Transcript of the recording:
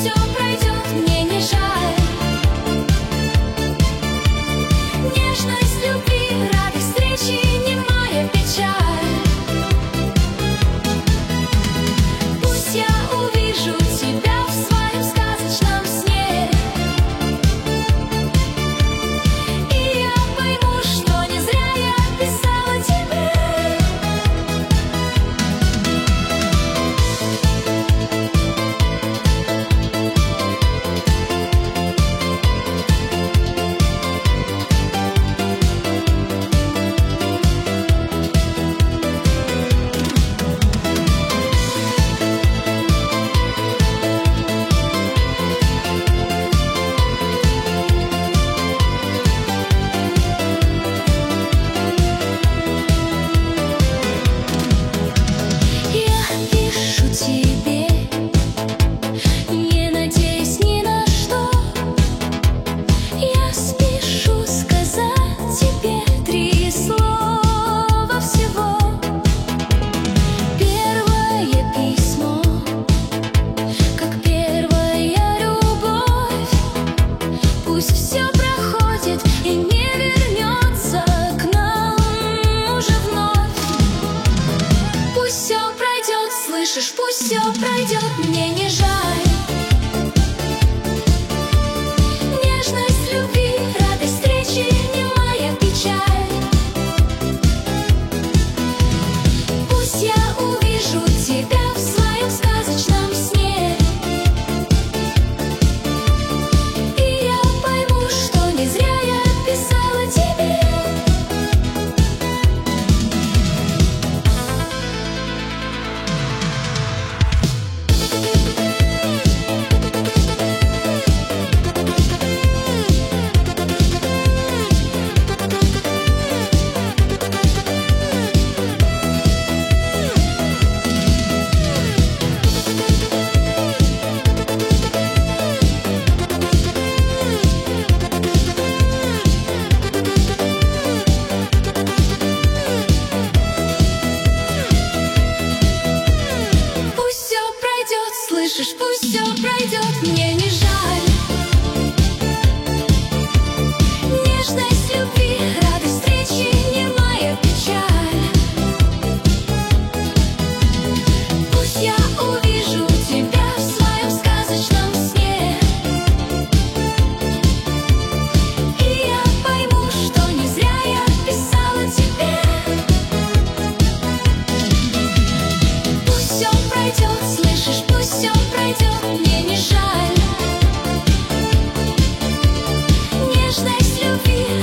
все пройдет, мне не жаль. Нежность любви, радость встречи, немая печаль. Пусть я увижу тебя в своем сказочном сне, и я пойму, что не зря я писала тебе. Я пишу тебе, не надеясь ни на что. Я спешу сказать тебе 3 слова всего. Первое письмо, как первая любовь. Пусть все проходит и не вернется к нам уже вновь. Пусть все пройдет, слышишь, пусть все пройдет, мне не жаль. Нежность любви, радость встречи, немая печаль. Пусть я увижу тебя в своем сказочном сне, и я пойму, что не зря я писала тебе. Пусть все пройдет, слышишь, пусть все пройдет, мне не жаль. Нежность любви, радость встречи, немая печаль. Пусть я увижу тебя в своем сказочном сне, и я пойму, что не зря я писала тебе. Пусть все пройдет, слышишь, пусть все пройдет, мне не жаль. Нежность любви,